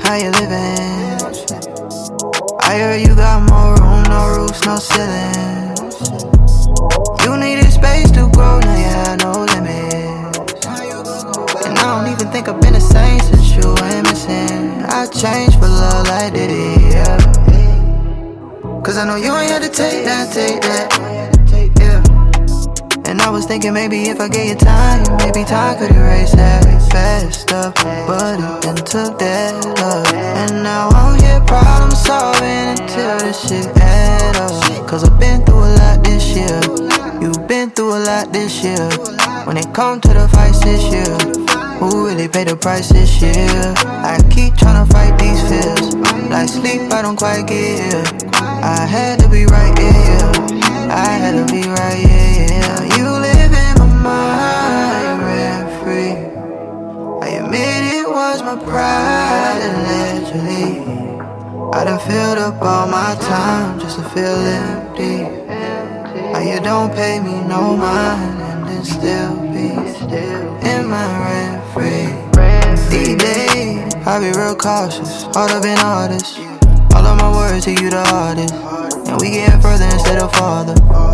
how you living? I heard you got more room, no roofs, no ceilings. You needed space to grow, now you have no limits. And I don't even think I've been the same since you went missing. I changed for love like Diddy, yeah. Cause I know you ain't had to take that, yeah. And I was thinking maybe if I gave you time, maybe time could erase that bad stuff. But it then took that love. And now I'm here problem solving until this shit add up. Cause I've been through a lot this year. You've been through a lot this year. When it come to the fights this year, who really paid the price this year? I keep tryna fight these fears. Like sleep, I don't quite get here. I had to be right, yeah. I had to be right, yeah. You live in my mind, rent free. I admit it was my pride, allegedly. I done filled up all my time just to feel empty. How you don't pay me no mind and then still be in my rent free. These days, I be real cautious, hard up in artists. All of my words to you the hardest, and we getting further instead of farther.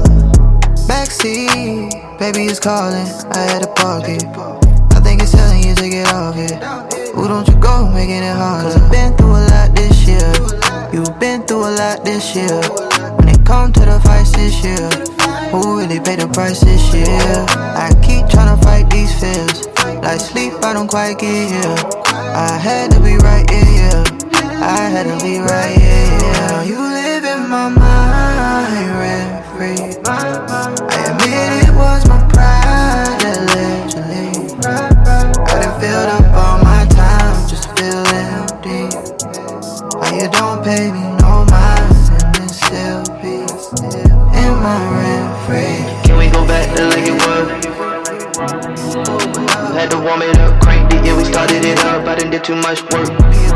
Backseat, baby is calling, I had to park it. I think it's telling you to get off it. Ooh, don't you go making it hard. Cause I've been through a lot this year. You've been through a lot this year. When it come to the fights this year, who really paid the price this year? I keep tryna fight these fears. Like sleep, I don't quite get here. I had to be right, yeah. I had to be right, yeah. You live in my mind, rent free. I admit it was my pride, allegedly. I done filled up all my time just to feel empty. Why you don't pay me no mind and then still be in my rent free? Can we go back to like it was? Had to warm it up, cranked it, yeah, we started it up. I done did too much work.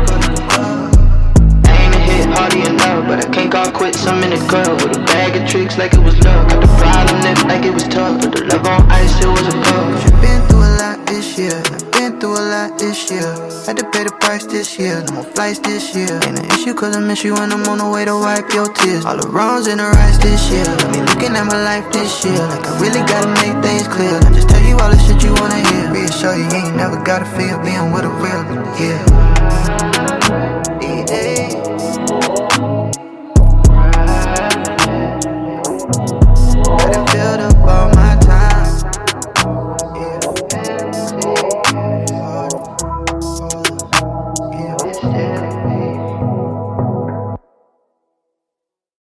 Hardy enough, but I can't call quits, I'm in the club with a bag of tricks like it was love. Got the problem left like it was tough, but the love on ice, it was a cup. You've been through a lot this year, I've been through a lot this year. Had to pay the price this year, no more flights this year. Ain't an issue cause I miss you and I'm on the way to wipe your tears. All the wrongs and the rights this year, got me looking at my life this year. Like I really gotta make things clear. I just tell you all the shit you wanna hear. Reassure you ain't never gotta feel being with a real, yeah.